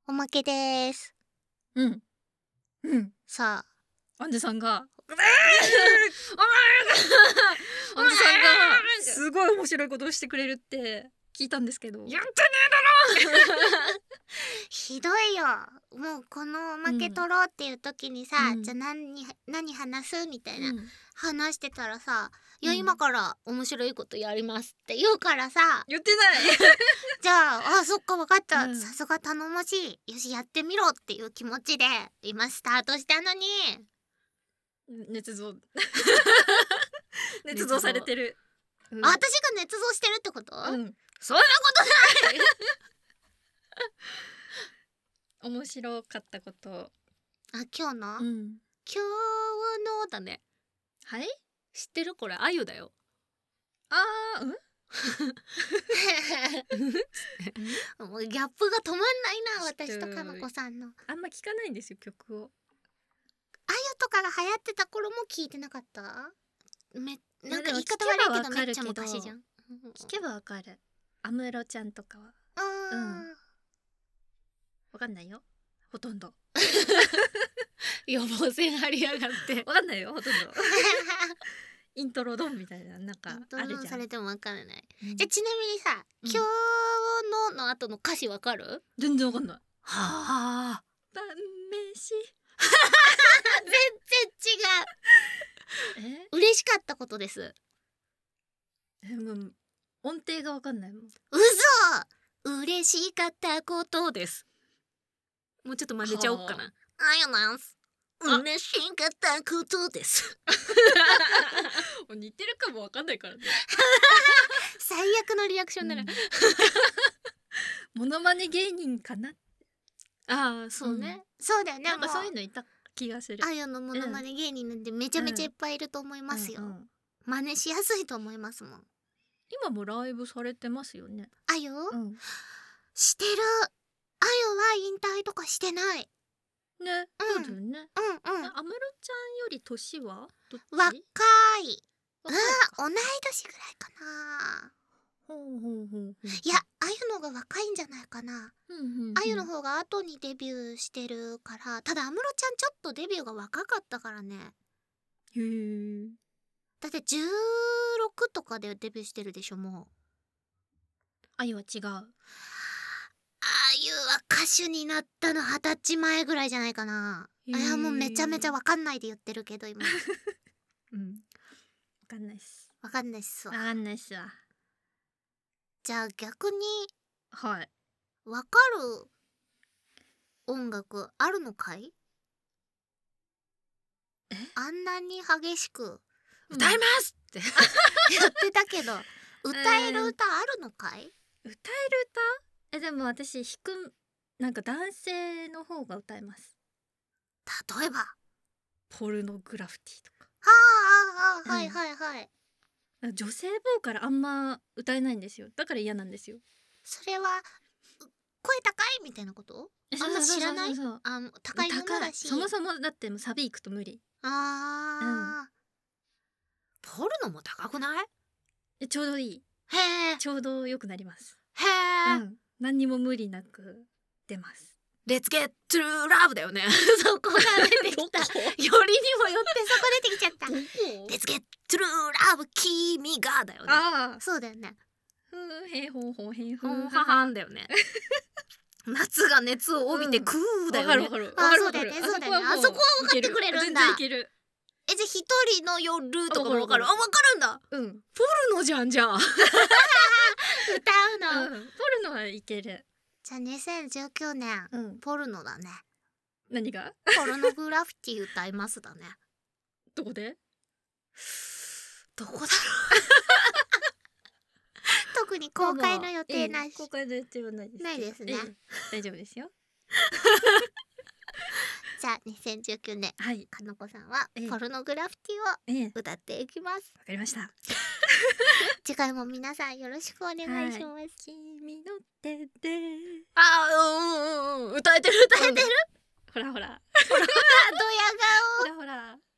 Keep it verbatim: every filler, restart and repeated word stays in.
おまけです。 うんうんさあアンジェさんがアンジェさんがすごい面白いことをしてくれるって聞いたんですけど、やってねえだろひどいよ。もうこのおまけ取ろうっていう時にさ、 うん、 じゃあ何何話すみたいな、 うん、 話してたらさ、いや、 うん今から面白いことやりますって言うからさ、 言ってないじゃあ、あ、そっか分かった、 うんさすが頼もしい、よしやってみろっていう気持ちで今スタートしたのに捏造捏造されてる、うん、 あ、私が捏造してるってこと、 うん、 そんなことない面白かったこと。 あ、今日の、 うん、 今日のだね。 はい、 知ってる？これあゆだよ。 あー、うんもうギャップが止まんないな、 ちょっと私とかの子さんの。 あんま聞かないんですよ、曲を。 あゆとかが流行ってた頃も聞いてなかった？めなんか言い方いや悪いけどでも聞けばわかるけどめっちゃ昔じゃん。 聞けばわかる。安室ちゃんとかはううんんわかんないよ、ほとんど。 予防線張りやがってわかんないよ、ほとんど。イントロドンみたいな、なんかあるじゃん。 されてもわからない、 うんじゃあちなみにさ、 うん今日のの後の歌詞わかる？ 全然わかんない。 はあ晩飯全然違う。 え嬉しかったことです。 えもう音程がわかんないもん。 嘘。嬉しかったことです。もうちょっと真似ちゃおっかな。あやなんす。嬉しかったことです。 似てるかもわかんないからね。 最悪のリアクションだな。 モノマネ芸人かな。 ああ、そうね。そうだよね。 なんかそういうのいた気がする。 あやのモノマネ芸人なんてめちゃめちゃいっぱいいると思いますよ。真似しやすいと思いますもん。 今もライブされてますよね。 あゆ？してる。あゆは引退とかしてない。 ね、そうだよね。 うんうん。 安室ちゃんより年はどっち？ 若い。あ、同い年ぐらいかな。 ほうほうほう。 いや、あゆのが若いんじゃないかな。あゆの方が後にデビューしてるから。ただ安室ちゃんちょっとデビューが若かったからね。 へえ。 だってじゅうろくとかでデビューしてるでしょ、もう。 あゆは違う。 あゆは歌手になったのはたちまえぐらいじゃないかな。あやもうめちゃめちゃわかんないで言ってるけど今。 うん。わかんないっす。 わかんないっすわ。 わかんないっすわ。 じゃあ逆にはい。 わかる音楽あるのかい？ え？ あんなに激しく歌いますってやってたけど、歌える歌あるのかい？ 歌える歌？え、でも私弾くなんか男性の方が歌えます。 例えばポルノグラフィティとか。 はあ、ああ、はいはいはい。 女性ボーカルあんま歌えないんですよ。だから嫌なんですよ。 それは声高いみたいなこと？あんま知らない？あ、高いものだし。 そもそもだってもうサビ行くと無理。 ああ、ポルノも高くない？ え、ちょうどいい。 へえ。 ちょうど良くなります。 へえ。 うん。何にも無理なく出ます。 レッツゲットゥーラブだよね。そこが出てきた。よりにもよってそこ出てきちゃった。レッツゲットゥーラブ君がだよね。ああ、そうだよね。 ふーへーほーほーへーほーははんだよね。夏が熱を帯びてクーだよね。 わかるわあ、そうだよね、そうだよね。あそこは分かってくれるんだ。 全然いける。 え、じゃあ一人の夜とかも分かる？あ、分かるんだ。 うん。 ポルノじゃんじゃあ。歌うの。 ポルノはいける。 じゃあにせんじゅうきゅうねんポルノだね。 何が？ ポルノグラフィティ歌いますだね。 どこで？ どこだろう。特に公開の予定なし。 公開の予定はないです。 ないですね。 大丈夫ですよ。 じゃあにせんじゅうきゅうねん、 はい、 かのこさんはポルノグラフィティを歌っていきます。 わかりました。 次回も皆さんよろしくお願いします。 君の手で。 あ、うんうんうん、歌えてる歌えてる。 ほらほら。 ほら、ドヤ顔。 ほらほら。